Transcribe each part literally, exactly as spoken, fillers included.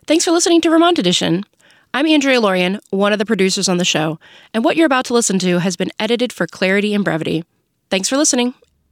Thanks for listening to Vermont Edition. I'm Andrea Lorian, one of the producers on the show, and what you're about to listen to has been edited for clarity and brevity. Thanks for listening.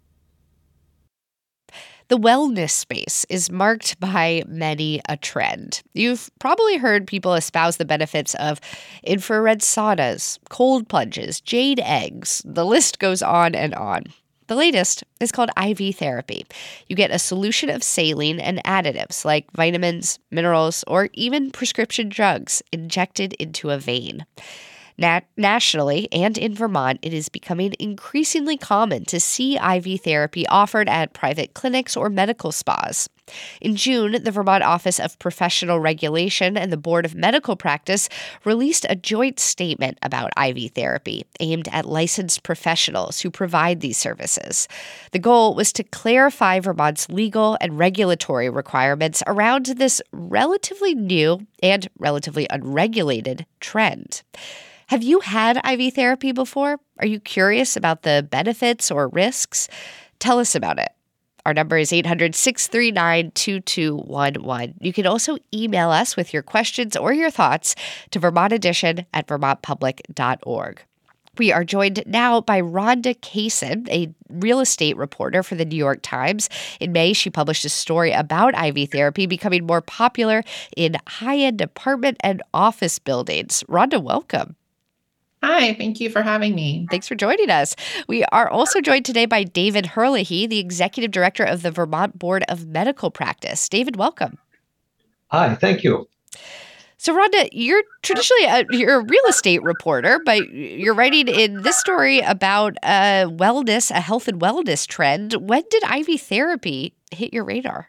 The wellness space is marked by many a trend. You've probably heard people espouse the benefits of infrared saunas, cold plunges, jade eggs. The list goes on and on. The latest is called I V therapy. You get a solution of saline and additives like vitamins, minerals, or even prescription drugs injected into a vein. Nat- nationally and in Vermont, it is becoming increasingly common to see I V therapy offered at private clinics or medical spas. In June, the Vermont Office of Professional Regulation and the Board of Medical Practice released a joint statement about I V therapy aimed at licensed professionals who provide these services. The goal was to clarify Vermont's legal and regulatory requirements around this relatively new and relatively unregulated trend. Have you had I V therapy before? Are you curious about the benefits or risks? Tell us about it. Our number is eight hundred, six three nine, two two one one. You can also email us with your questions or your thoughts to vermontedition at vermont public dot org. We are joined now by Rhonda Kaysen, a real estate reporter for the New York Times. In May, she published a story about I V therapy becoming more popular in high-end apartment and office buildings. Rhonda, welcome. Hi, thank you for having me. Thanks for joining us. We are also joined today by David Herlihy, the Executive Director of the Vermont Board of Medical Practice. David, welcome. Hi, thank you. So, Rhonda, you're traditionally a, you're a real estate reporter, but you're writing in this story about a wellness, a health and wellness trend. When did I V therapy hit your radar?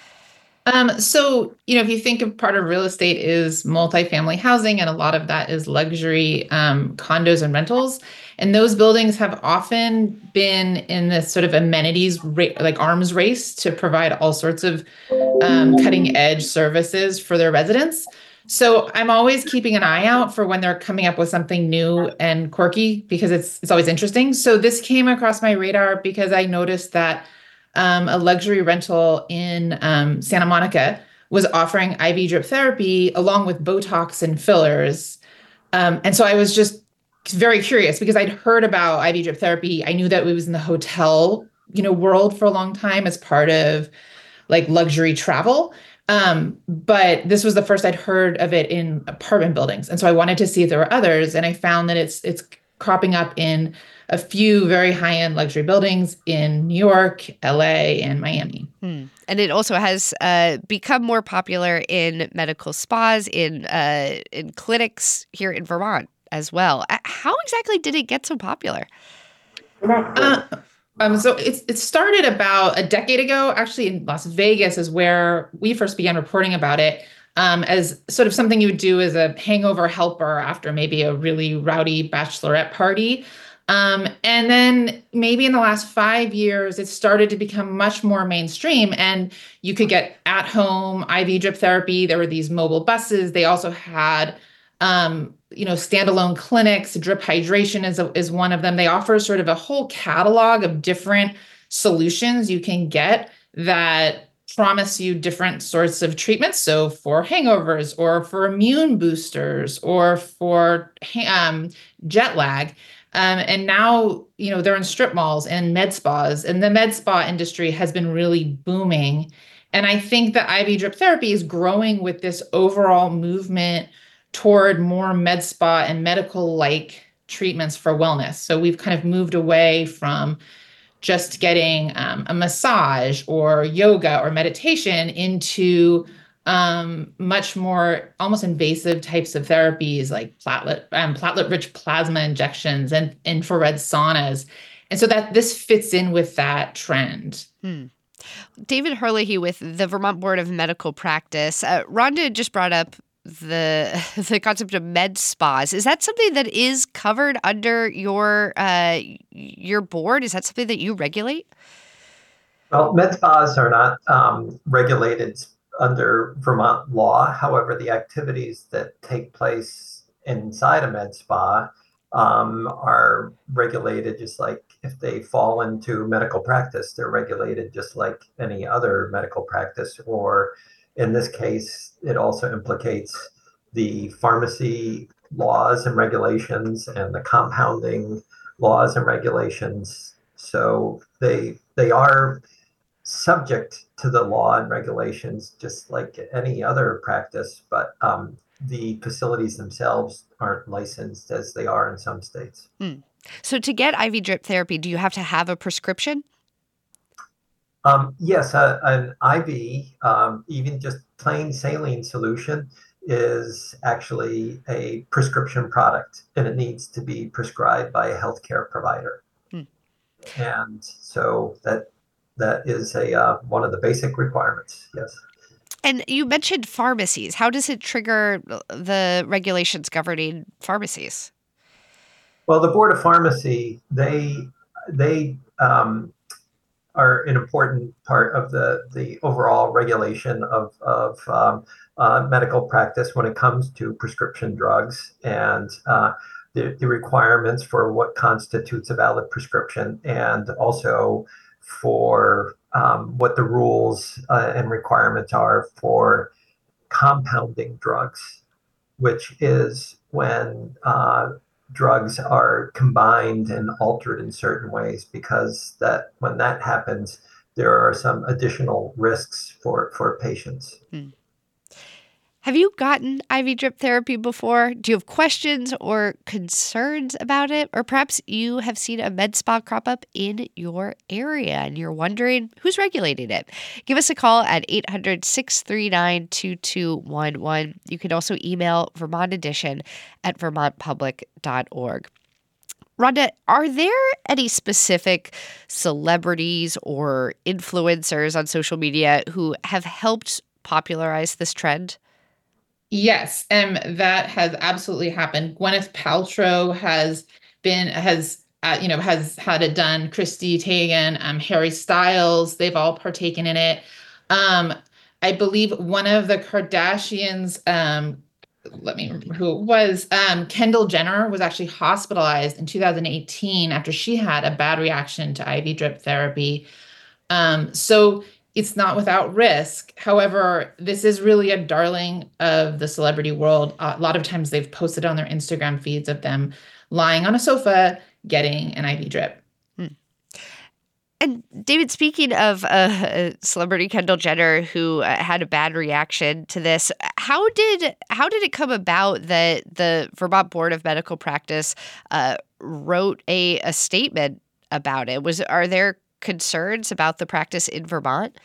Um, so, you know, if you think of part of real estate is multifamily housing, and a lot of that is luxury um, condos and rentals. And those buildings have often been in this sort of amenities, ra- like arms race to provide all sorts of um, cutting edge services for their residents. So I'm always keeping an eye out for when they're coming up with something new and quirky, because it's it's always interesting. So this came across my radar because I noticed that Um, a luxury rental in um, Santa Monica was offering I V drip therapy along with Botox and fillers. Um, and so I was just very curious because I'd heard about I V drip therapy. I knew that it was in the hotel, you know, world for a long time as part of like luxury travel. Um, but this was the first I'd heard of it in apartment buildings. And so I wanted to see if there were others. And I found that it's it's cropping up in a few very high-end luxury buildings in New York, L A, and Miami. Hmm. And it also has uh, become more popular in medical spas, in uh, in clinics here in Vermont as well. Uh, How exactly did it get so popular? Uh, um, so it's it started about a decade ago. Actually, in Las Vegas is where we first began reporting about it. Um, as sort of something you would do as a hangover helper after maybe a really rowdy bachelorette party. Um, and then maybe in the last five years, it started to become much more mainstream, and you could get at home I V drip therapy. There were these mobile buses. They also had, um, you know, standalone clinics. Drip hydration is, a, is one of them. They offer sort of a whole catalog of different solutions you can get that promise you different sorts of treatments. So for hangovers or for immune boosters or for um, jet lag. Um, and now, you know, they're in strip malls and med spas, and the med spa industry has been really booming. And I think that I V drip therapy is growing with this overall movement toward more med spa and medical-like treatments for wellness. So we've kind of moved away from just getting um, a massage or yoga or meditation into um, much more almost invasive types of therapies like platelet, um, platelet-rich plasma injections and infrared saunas. And so that this fits in with that trend. Hmm. David Herlihy with the Vermont Board of Medical Practice. Uh, Rhonda just brought up the the concept of med spas. Is that something that is covered under your uh, your board? Is that something that you regulate? Well, med spas are not um, regulated under Vermont law. However, the activities that take place inside a med spa um, are regulated just like if they fall into medical practice, they're regulated just like any other medical practice or in this case, it also implicates the pharmacy laws and regulations and the compounding laws and regulations. So they they are subject to the law and regulations, just like any other practice, but um, the facilities themselves aren't licensed as they are in some states. Hmm. So to get I V drip therapy, do you have to have a prescription? Um, yes, uh, an I V, um, even just plain saline solution, is actually a prescription product, and it needs to be prescribed by a healthcare provider. Hmm. And so that that is a uh, one of the basic requirements. Yes. And you mentioned pharmacies. How does it trigger the regulations governing pharmacies? Well, the Board of Pharmacy, they they um, are an important part of the the overall regulation of of um, uh, medical practice when it comes to prescription drugs and uh, the, the requirements for what constitutes a valid prescription, and also for um, what the rules uh, and requirements are for compounding drugs, which is when uh, drugs are combined and altered in certain ways, because that when that happens, there are some additional risks for, for patients. Hmm. Have you gotten I V drip therapy before? Do you have questions or concerns about it? Or perhaps you have seen a med spa crop up in your area and you're wondering who's regulating it. Give us a call at eight hundred, six three nine, two two one one. You can also email Vermont Edition at vermont public dot org. Rhonda, are there any specific celebrities or influencers on social media who have helped popularize this trend? Yes, um, that has absolutely happened. Gwyneth Paltrow has been has uh, you know has had it done. Christy Teigen, um, Harry Styles, they've all partaken in it. Um, I believe one of the Kardashians, um, let me remember who it was. Um, Kendall Jenner was actually hospitalized in two thousand eighteen after she had a bad reaction to I V drip therapy. Um, so it's not without risk. However, this is really a darling of the celebrity world. Uh, a lot of times they've posted on their Instagram feeds of them lying on a sofa getting an I V drip. Hmm. And David, speaking of uh, celebrity Kendall Jenner, who uh, had a bad reaction to this, how did how did it come about that the Vermont Board of Medical Practice uh, wrote a, a statement about it? Was are there concerns about the practice in Vermont?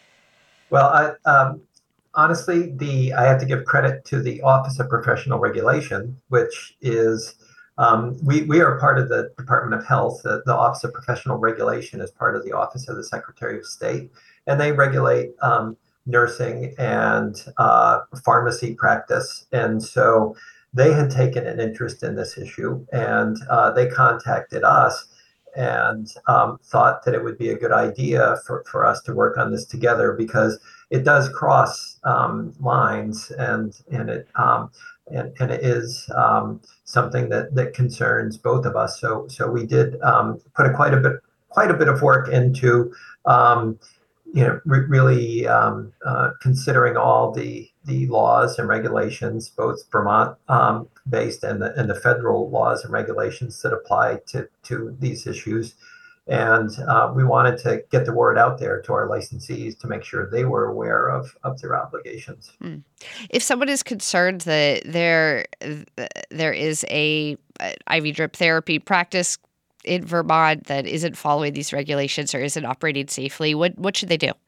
Well, I, um, honestly, the I have to give credit to the Office of Professional Regulation, which is um, we we are part of the Department of Health. The, the Office of Professional Regulation is part of the Office of the Secretary of State, and they regulate um, nursing and uh, pharmacy practice. And so they had taken an interest in this issue, and uh, they contacted us and um, thought that it would be a good idea for, for us to work on this together, because it does cross um, lines, and and it um, and, and it is um, something that, that concerns both of us. So so we did um, put a quite a bit quite a bit of work into um, you know re- really um, uh, considering all the the laws and regulations, both Vermont um, based and the and the federal laws and regulations that apply to to these issues. And uh, we wanted to get the word out there to our licensees to make sure they were aware of, of their obligations. Hmm. If someone is concerned that there there is a I V drip therapy practice in Vermont that isn't following these regulations or isn't operating safely, what what should they do?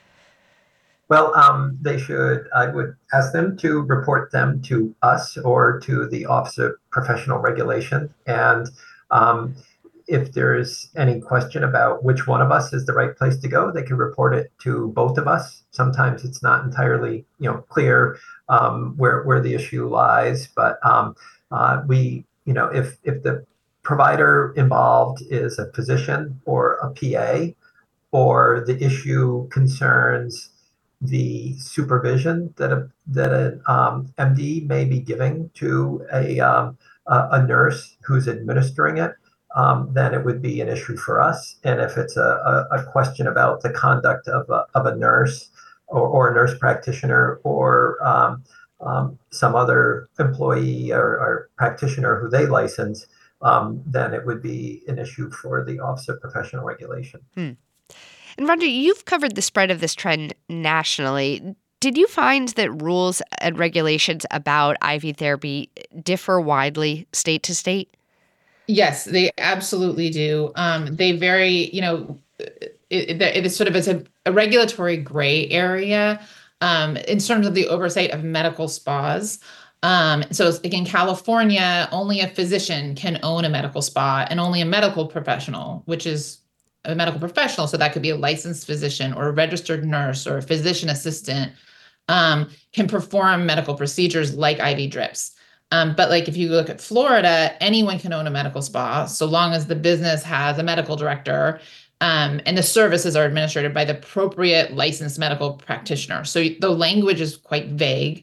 Well, um, they should, I would ask them to report them to us or to the Office of Professional Regulation. And um, if there's any question about which one of us is the right place to go, they can report it to both of us. Sometimes it's not entirely, you know, clear um, where where the issue lies, but um, uh, we, you know, if if the provider involved is a physician or a P A, or the issue concerns the supervision that a that an um, M D may be giving to a um, a, a nurse who's administering it, um, then it would be an issue for us. And if it's a, a, a question about the conduct of a, of a nurse or, or a nurse practitioner or um, um, some other employee or, or practitioner who they license, um, then it would be an issue for the Office of Professional Regulation. Hmm. And Rhonda, you've covered the spread of this trend nationally. Did you find that rules and regulations about I V therapy differ widely state to state? Yes, they absolutely do. Um, they vary, you know, it, it, it is sort of it's a, a regulatory gray area um, in terms of the oversight of medical spas. Um, so like in California, only a physician can own a medical spa and only a medical professional, which is a medical professional. So that could be a licensed physician or a registered nurse or a physician assistant um, can perform medical procedures like I V drips. Um, but like if you look at Florida, anyone can own a medical spa so long as the business has a medical director um, and the services are administered by the appropriate licensed medical practitioner. So the language is quite vague.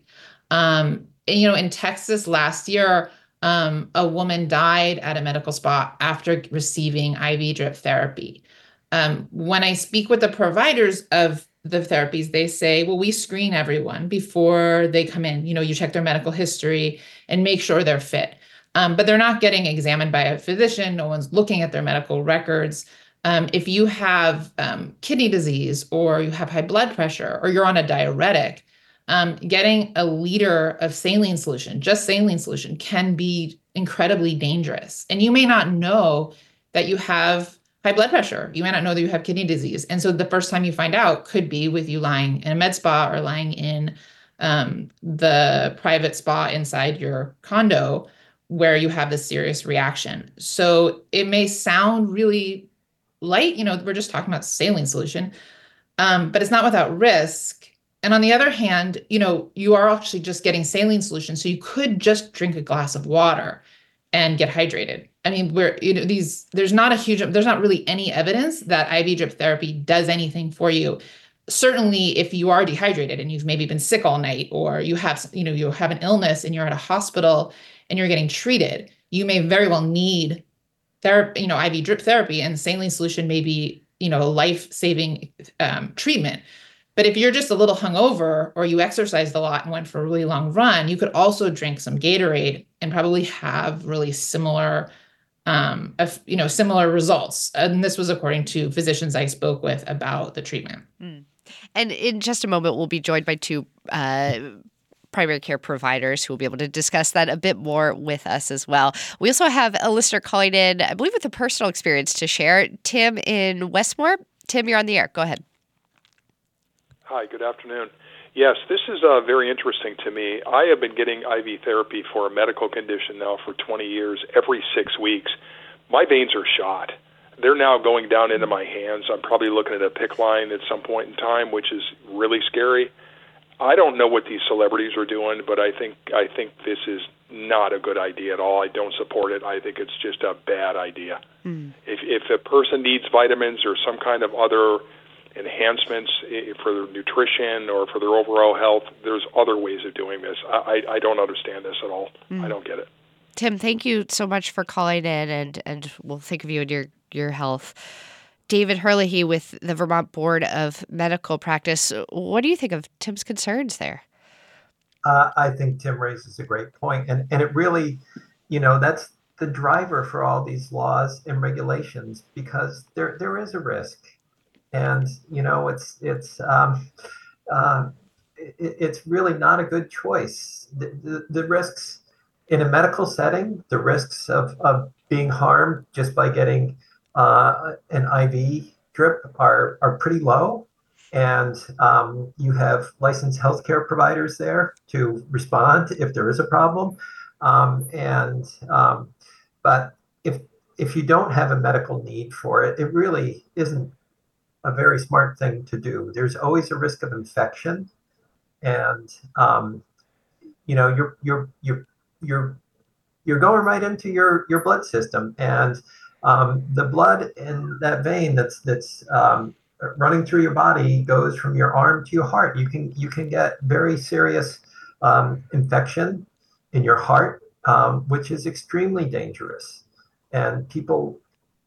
Um, and, you know, in Texas last year, um, a woman died at a medical spa after receiving I V drip therapy. Um, when I speak with the providers of the therapies, they say, well, we screen everyone before they come in. You know, you check their medical history and make sure they're fit. Um, but they're not getting examined by a physician. No one's looking at their medical records. Um, if you have um, kidney disease or you have high blood pressure or you're on a diuretic, um, getting a liter of saline solution, just saline solution, can be incredibly dangerous. And you may not know that you have high blood pressure. You may not know that you have kidney disease. And so the first time you find out could be with you lying in a med spa or lying in um, the private spa inside your condo where you have this serious reaction. So it may sound really light, you know, we're just talking about saline solution, um, but it's not without risk. And on the other hand, you know, you are actually just getting saline solution. So you could just drink a glass of water and get hydrated. I mean, we're, you know, these, there's not a huge, there's not really any evidence that I V drip therapy does anything for you. Certainly if you are dehydrated and you've maybe been sick all night, or you have, you know, you have an illness and you're at a hospital and you're getting treated, you may very well need therapy, you know, I V drip therapy, and saline solution may be, you know, a life-saving um, treatment. But if you're just a little hungover or you exercised a lot and went for a really long run, you could also drink some Gatorade and probably have really similar, um, of, you know, similar results. And this was according to physicians I spoke with about the treatment. Mm. And in just a moment, we'll be joined by two uh, primary care providers who will be able to discuss that a bit more with us as well. We also have a listener calling in, I believe, with a personal experience to share. Tim in Westmore. Tim, you're on the air. Go ahead. Hi, good afternoon. Yes, this is uh, very interesting to me. I have been getting I V therapy for a medical condition now for twenty years, every six weeks. My veins are shot. They're now going down into my hands. I'm probably looking at a PICC line at some point in time, which is really scary. I don't know what these celebrities are doing, but I think I think this is not a good idea at all. I don't support it. I think it's just a bad idea. Mm. If if a person needs vitamins or some kind of other enhancements for their nutrition or for their overall health, there's other ways of doing this. I, I don't understand this at all. Mm. I don't get it. Tim, thank you so much for calling in, and, and we'll think of you and your, your health. David Herlihy with the Vermont Board of Medical Practice. What do you think of Tim's concerns there? Uh, I think Tim raises a great point. And, and it really, you know, that's the driver for all these laws and regulations, because there there is a risk. And, you know, it's it's um, uh, it, it's really not a good choice. The, the, the risks in a medical setting, the risks of, of being harmed just by getting uh, an I V drip are, are pretty low. And um, you have licensed healthcare providers there to respond if there is a problem. Um, and um, but if if you don't have a medical need for it, it really isn't a very smart thing to do. There's always a risk of infection, and um, you know you're you're you're you're you're going right into your your blood system, and um, the blood in that vein that's that's um, running through your body goes from your arm to your heart. You can you can get very serious um, infection in your heart, um, which is extremely dangerous, and people.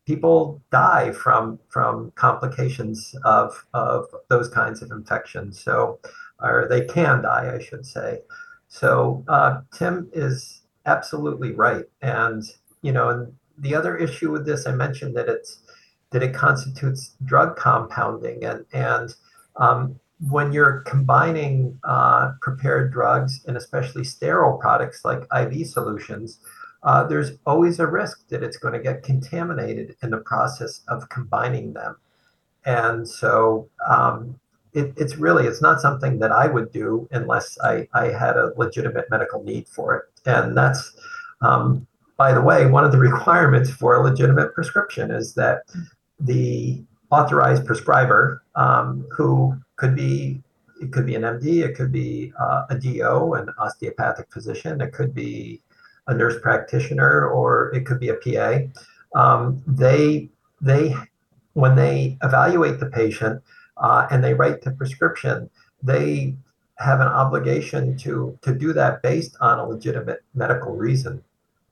people die from from complications of of those kinds of infections. So, or they can die, I should say. So uh, Tim is absolutely right. And you know, and the other issue with this, I mentioned that it's that it constitutes drug compounding, and and um, when you're combining uh, prepared drugs and especially sterile products like I V solutions, uh, there's always a risk that it's going to get contaminated in the process of combining them. And so um, it, it's really, it's not something that I would do unless I, I had a legitimate medical need for it. And that's, um, by the way, one of the requirements for a legitimate prescription is that the authorized prescriber, um, who could be, it could be an M D, it could be uh, a D O, an osteopathic physician, it could be a nurse practitioner, or it could be a P A. Um, they, they, when they evaluate the patient uh, and they write the prescription, they have an obligation to, to do that based on a legitimate medical reason.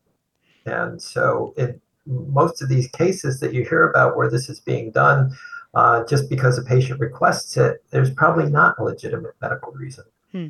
And so it, most of these cases that you hear about where this is being done uh, just because a patient requests it, there's probably not a legitimate medical reason. Hmm.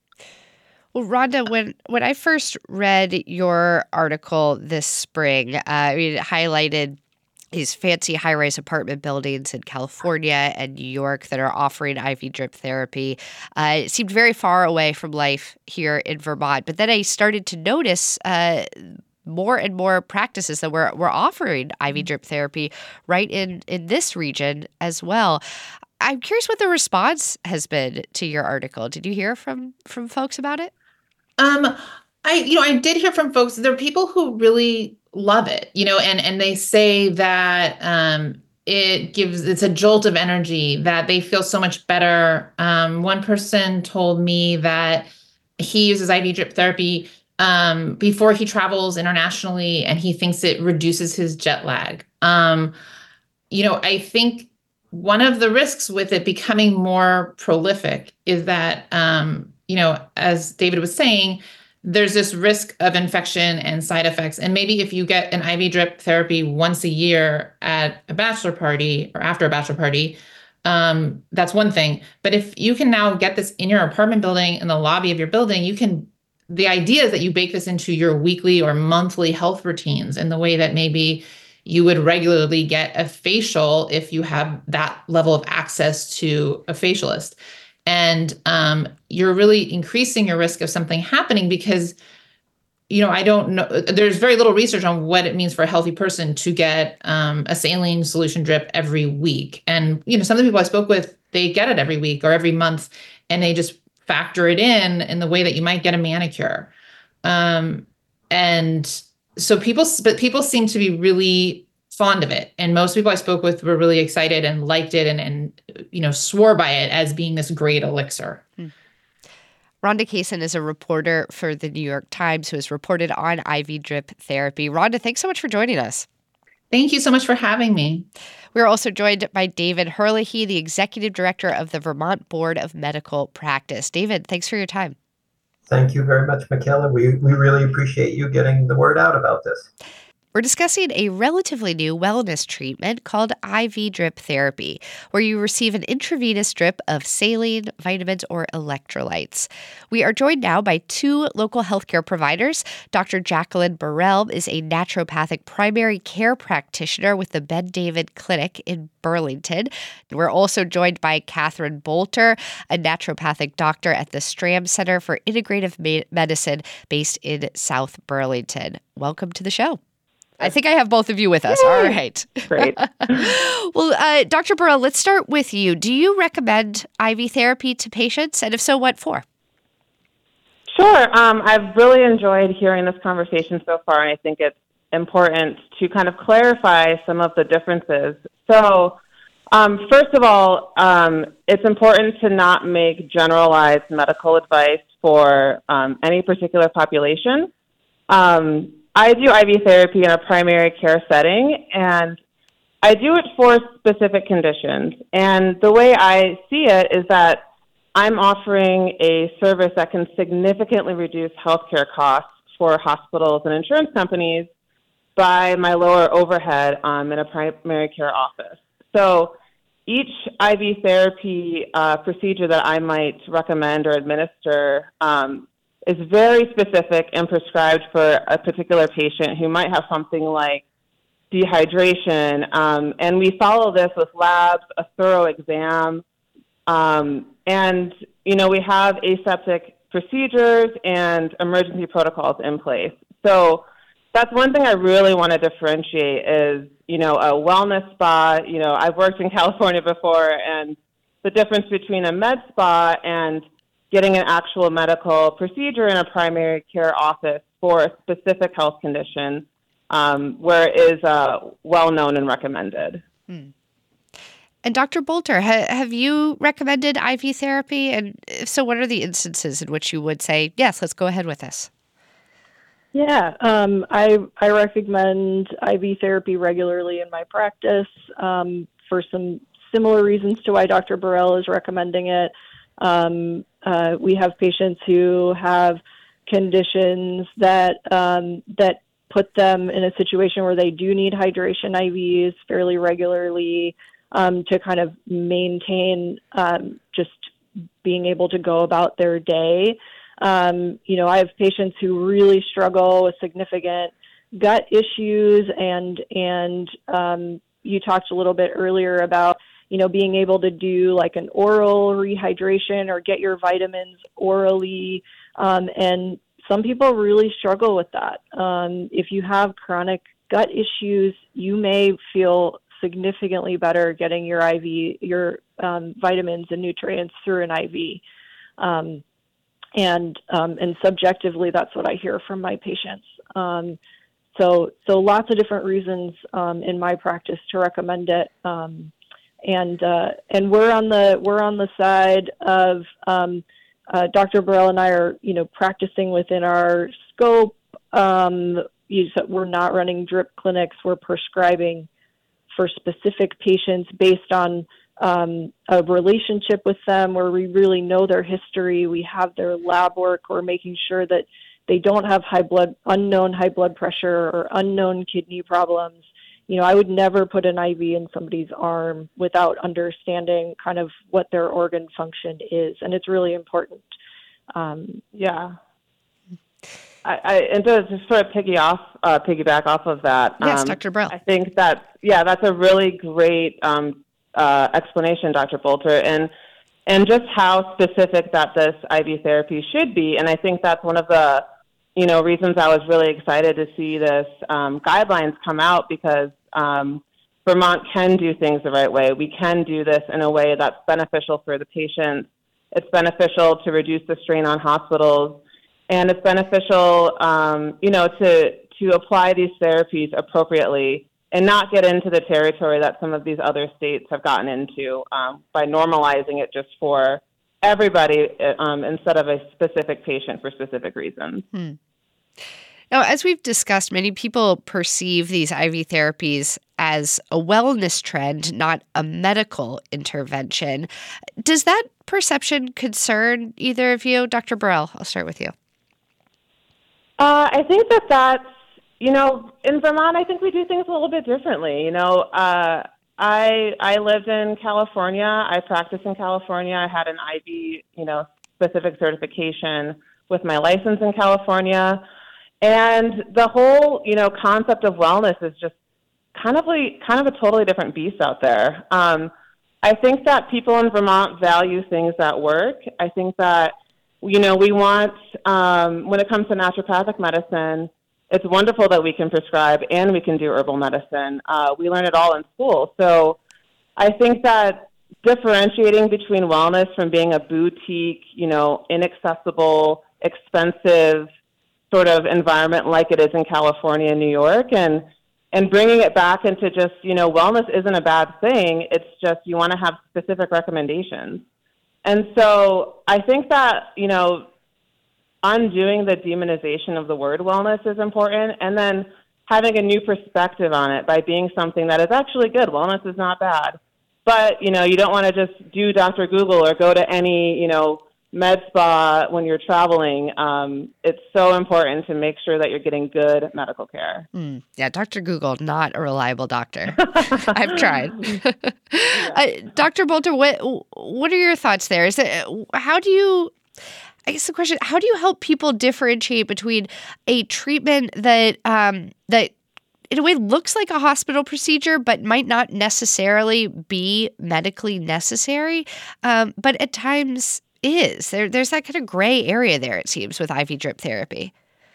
Well, Rhonda, when, when I first read your article this spring, uh, I mean, it highlighted these fancy high-rise apartment buildings in California and New York that are offering I V drip therapy. Uh, it seemed very far away from life here in Vermont. But then I started to notice uh, more and more practices that were, were offering I V drip therapy right in, in this region as well. I'm curious what the response has been to your article. Did you hear from, from folks about it? Um, I, you know, I did hear from folks. There are people who really love it, you know, and, and they say that, um, it gives, it's a jolt of energy, that they feel so much better. Um, one person told me that he uses I V drip therapy, um, before he travels internationally, and he thinks it reduces his jet lag. Um, you know, I think one of the risks with it becoming more prolific is that, um, you know, as David was saying, there's this risk of infection and side effects. And maybe if you get an I V drip therapy once a year at a bachelor party or after a bachelor party, um, that's one thing. But if you can now get this in your apartment building, in the lobby of your building, you can, the idea is that you bake this into your weekly or monthly health routines in the way that maybe you would regularly get a facial if you have that level of access to a facialist. And um, you're really increasing your risk of something happening because, you know, I don't know, there's very little research on what it means for a healthy person to get um, a saline solution drip every week. And, you know, some of the people I spoke with, they get it every week or every month, and they just factor it in in the way that you might get a manicure. Um, and so people, but people seem to be really fond of it. And most people I spoke with were really excited and liked it and, and you know, swore by it as being this great elixir. Hmm. Rhonda Kaysen is a reporter for the New York Times who has reported on I V drip therapy. Rhonda, thanks so much for joining us. Thank you so much for having me. We're also joined by David Herlihy, the executive director of the Vermont Board of Medical Practice. David, thanks for your time. Thank you very much, Michaela. We, we really appreciate you getting the word out about this. We're discussing a relatively new wellness treatment called I V drip therapy, where you receive an intravenous drip of saline, vitamins, or electrolytes. We are joined now by two local healthcare providers. Doctor Jacqueline Burrell is a naturopathic primary care practitioner with the Ben David Clinic in Burlington. We're also joined by Catherine Bolter, a naturopathic doctor at the Stram Center for Integrative Medicine based in South Burlington. Welcome to the show. I think I have both of you with us. Yay. All right. Great. Well, uh, Doctor Burrell, let's start with you. Do you recommend I V therapy to patients? And if so, what for? Sure. Um, I've really enjoyed hearing this conversation so far, and I think it's important to kind of clarify some of the differences. So, um, first of all, um, it's important to not make generalized medical advice for um, any particular population. Um, I do I V therapy in a primary care setting, and I do it for specific conditions. And the way I see it is that I'm offering a service that can significantly reduce healthcare costs for hospitals and insurance companies by my lower overhead um, in a primary care office. So each I V therapy uh, procedure that I might recommend or administer um, is very specific and prescribed for a particular patient who might have something like dehydration. Um, and we follow this with labs, a thorough exam, um, and, you know, we have aseptic procedures and emergency protocols in place. So that's one thing I really want to differentiate is, you know, a wellness spa. You know, I've worked in California before, and the difference between a med spa and getting an actual medical procedure in a primary care office for a specific health condition um, where it is uh, well-known and recommended. Hmm. And Doctor Boulter, ha- have you recommended I V therapy? And if so, what are the instances in which you would say, yes, let's go ahead with this? Yeah, um, I I recommend I V therapy regularly in my practice um, for some similar reasons to why Doctor Burrell is recommending it. Um, uh, we have patients who have conditions that um, that put them in a situation where they do need hydration I Vs fairly regularly um, to kind of maintain um, just being able to go about their day. Um, you know, I have patients who really struggle with significant gut issues, and and um, you talked a little bit earlier about, you know, being able to do like an oral rehydration or get your vitamins orally, um, and some people really struggle with that. Um, if you have chronic gut issues, you may feel significantly better getting your I V, your um, vitamins and nutrients through an I V. Um, And um, and subjectively, that's what I hear from my patients. Um, so so lots of different reasons um, in my practice to recommend it. Um, and uh, and we're on the we're on the side of um, uh, Doctor Burrell and I are you know practicing within our scope. Um, you, so we're not running drip clinics. We're prescribing for specific patients based on Um, a relationship with them where we really know their history. We have their lab work. We're making sure that they don't have high blood, unknown high blood pressure or unknown kidney problems. You know, I would never put an I V in somebody's arm without understanding kind of what their organ function is. And it's really important. Um, yeah. I, I, and to just sort of piggy off, uh, piggyback off of that. Yes, um, Doctor Burrell. I think that, yeah, that's a really great um, Uh, explanation, Doctor Boulter, and and just how specific that this I V therapy should be. And I think that's one of the, you know, reasons I was really excited to see this um, guidelines come out, because um, Vermont can do things the right way. We can do this in a way that's beneficial for the patients. It's beneficial to reduce the strain on hospitals, and it's beneficial, um, you know, to to apply these therapies appropriately and not get into the territory that some of these other states have gotten into um, by normalizing it just for everybody um, instead of a specific patient for specific reasons. Hmm. Now, as we've discussed, many people perceive these I V therapies as a wellness trend, not a medical intervention. Does that perception concern either of you? Doctor Burrell, I'll start with you. Uh, I think that that's, you know, in Vermont, I think we do things a little bit differently. You know, uh, I I lived in California. I practiced in California. I had an I V, you know, specific certification with my license in California. And the whole, you know, concept of wellness is just kind of like, kind of a totally different beast out there. Um, I think that people in Vermont value things that work. I think that, you know, we want, um, when it comes to naturopathic medicine, it's wonderful that we can prescribe and we can do herbal medicine. Uh, we learn it all in school. So I think that differentiating between wellness from being a boutique, you know, inaccessible, expensive sort of environment like it is in California and New York, and and bringing it back into just, you know, wellness isn't a bad thing. It's just you want to have specific recommendations. And so I think that, you know, undoing the demonization of the word wellness is important, and then having a new perspective on it by being something that is actually good. Wellness is not bad. But, you know, you don't want to just do Doctor Google or go to any, you know, med spa when you're traveling, um, it's so important to make sure that you're getting good medical care. Mm, yeah, Doctor Google, not a reliable doctor. I've tried. uh, Doctor Boelter, what what are your thoughts there? Is it, how do you, I guess the question, how do you help people differentiate between a treatment that um, that in a way looks like a hospital procedure, but might not necessarily be medically necessary, um, but at times is. There, there's that kind of gray area there, it seems, with I V drip therapy.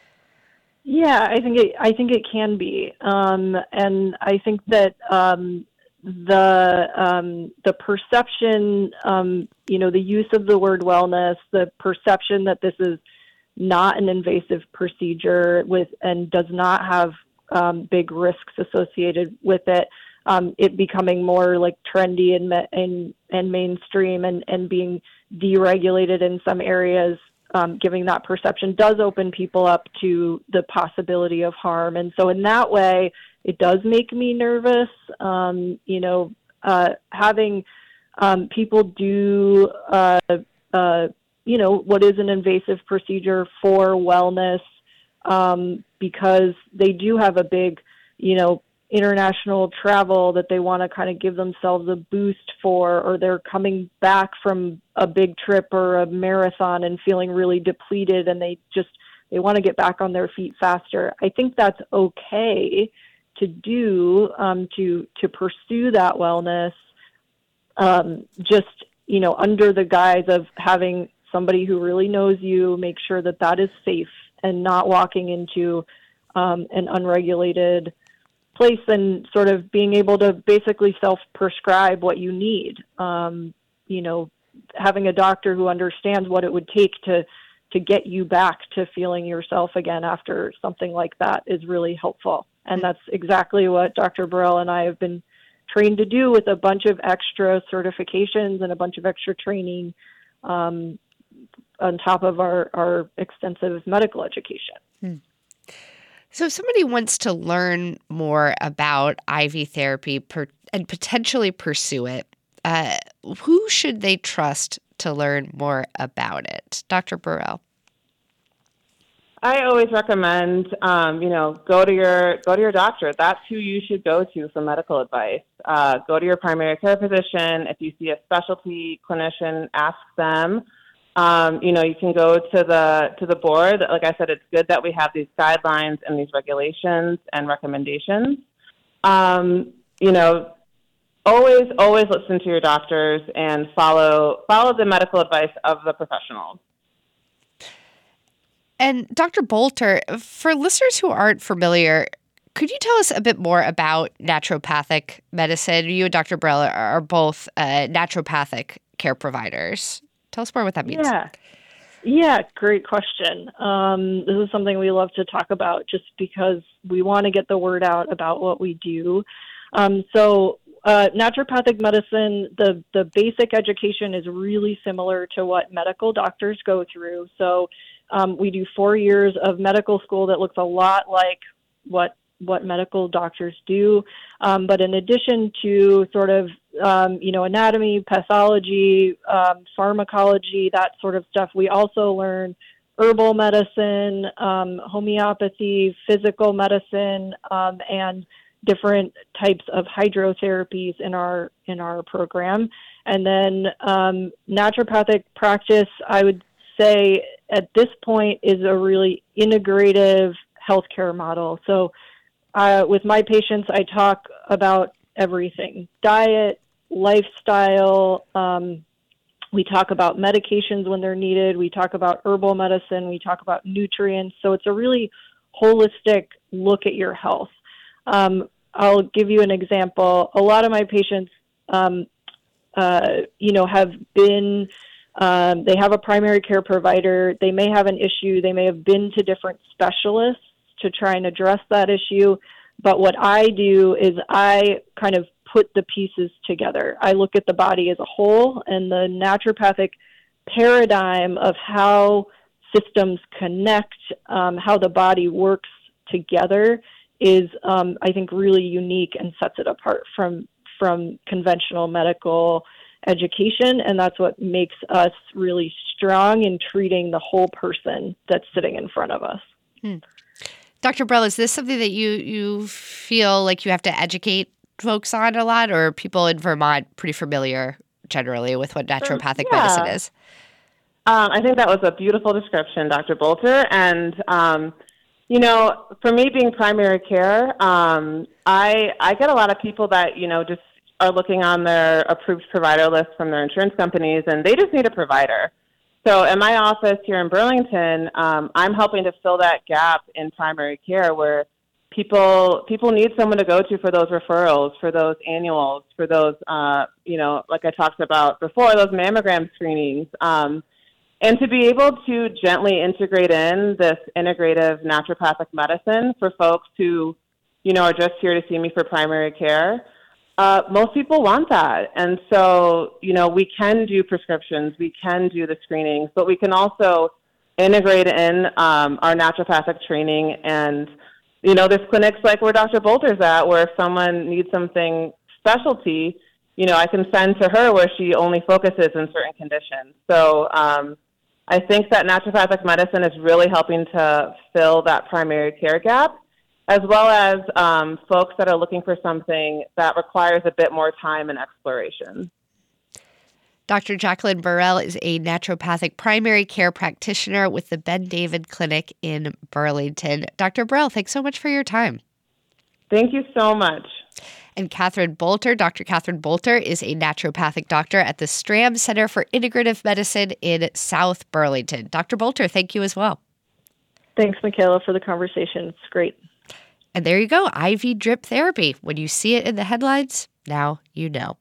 Yeah, I think it, I think it can be, um, and I think that um, the um, the perception, um, you know, the use of the word wellness, the perception that this is not an invasive procedure with and does not have um, big risks associated with it. Um, it becoming more like trendy and and and mainstream and, and being deregulated in some areas, um, giving that perception does open people up to the possibility of harm. And so in that way, it does make me nervous. Um, you know, uh, having um, people do, uh, uh, you know, what is an invasive procedure for wellness, um, because they do have a big, you know, international travel that they want to kind of give themselves a boost for, or they're coming back from a big trip or a marathon and feeling really depleted and they just, they want to get back on their feet faster. I think that's okay to do, um, to, to pursue that wellness, um, just, you know, under the guise of having somebody who really knows you, make sure that that is safe and not walking into um, an unregulated place and sort of being able to basically self-prescribe what you need. Um, you know, having a doctor who understands what it would take to to get you back to feeling yourself again after something like that is really helpful. And that's exactly what Doctor Burrell and I have been trained to do, with a bunch of extra certifications and a bunch of extra training um, on top of our, our extensive medical education. Hmm. So if somebody wants to learn more about I V therapy per, and potentially pursue it, uh, who should they trust to learn more about it? Doctor Burrell. I always recommend, um, you know, go to your go to your doctor. That's who you should go to for medical advice. Uh, go to your primary care physician. If you see a specialty clinician, ask them. Um, you know, you can go to the to the board. Like I said, it's good that we have these guidelines and these regulations and recommendations. Um, you know, always, always listen to your doctors and follow follow the medical advice of the professionals. And Doctor Boelter, for listeners who aren't familiar, could you tell us a bit more about naturopathic medicine? You and Doctor Burrell are both uh, naturopathic care providers. Tell us more what that means. Yeah. Yeah, great question. Um, this is something we love to talk about just because we want to get the word out about what we do. Um, so uh, naturopathic medicine, the, the basic education is really similar to what medical doctors go through. So um, we do four years of medical school that looks a lot like what what medical doctors do. Um, but in addition to sort of, um, you know, anatomy, pathology, um, pharmacology, that sort of stuff, we also learn herbal medicine, um, homeopathy, physical medicine, um, and different types of hydrotherapies in our in our program. And then um, naturopathic practice, I would say at this point, is a really integrative healthcare model. So Uh, with my patients, I talk about everything: diet, lifestyle. Um, we talk about medications when they're needed. We talk about herbal medicine. We talk about nutrients. So it's a really holistic look at your health. Um, I'll give you an example. A lot of my patients, um, uh, you know, have been, um, they have a primary care provider. They may have an issue. They may have been to different specialists to try and address that issue. But what I do is I kind of put the pieces together. I look at the body as a whole, and the naturopathic paradigm of how systems connect, um, how the body works together is, um, I think, really unique and sets it apart from, from conventional medical education, and that's what makes us really strong in treating the whole person that's sitting in front of us. Hmm. Doctor Burrell, is this something that you, you feel like you have to educate folks on a lot, or are people in Vermont pretty familiar generally with what naturopathic yeah. medicine is? Um, I think that was a beautiful description, Doctor Bolter. And, um, you know, for me being primary care, um, I I get a lot of people that, you know, just are looking on their approved provider list from their insurance companies, and they just need a provider. So in my office here in Burlington, um, I'm helping to fill that gap in primary care where people people need someone to go to for those referrals, for those annuals, for those, uh, you know, like I talked about before, those mammogram screenings. Um, and to be able to gently integrate in this integrative naturopathic medicine for folks who, you know, are just here to see me for primary care. Uh, most people want that. And so, you know, we can do prescriptions, we can do the screenings, but we can also integrate in um, our naturopathic training. And, you know, there's clinics like where Doctor Bolter's at, where if someone needs something specialty, you know, I can send to her where she only focuses in certain conditions. So um, I think that naturopathic medicine is really helping to fill that primary care gap, as well as um, folks that are looking for something that requires a bit more time and exploration. Doctor Jacqueline Burrell is a naturopathic primary care practitioner with the Ben David Clinic in Burlington. Doctor Burrell, thanks so much for your time. Thank you so much. And Catherine Bolter, Doctor Catherine Bolter, is a naturopathic doctor at the Stram Center for Integrative Medicine in South Burlington. Doctor Bolter, thank you as well. Thanks, Michaela, for the conversation. It's great. And there you go, I V drip therapy. When you see it in the headlines, now you know.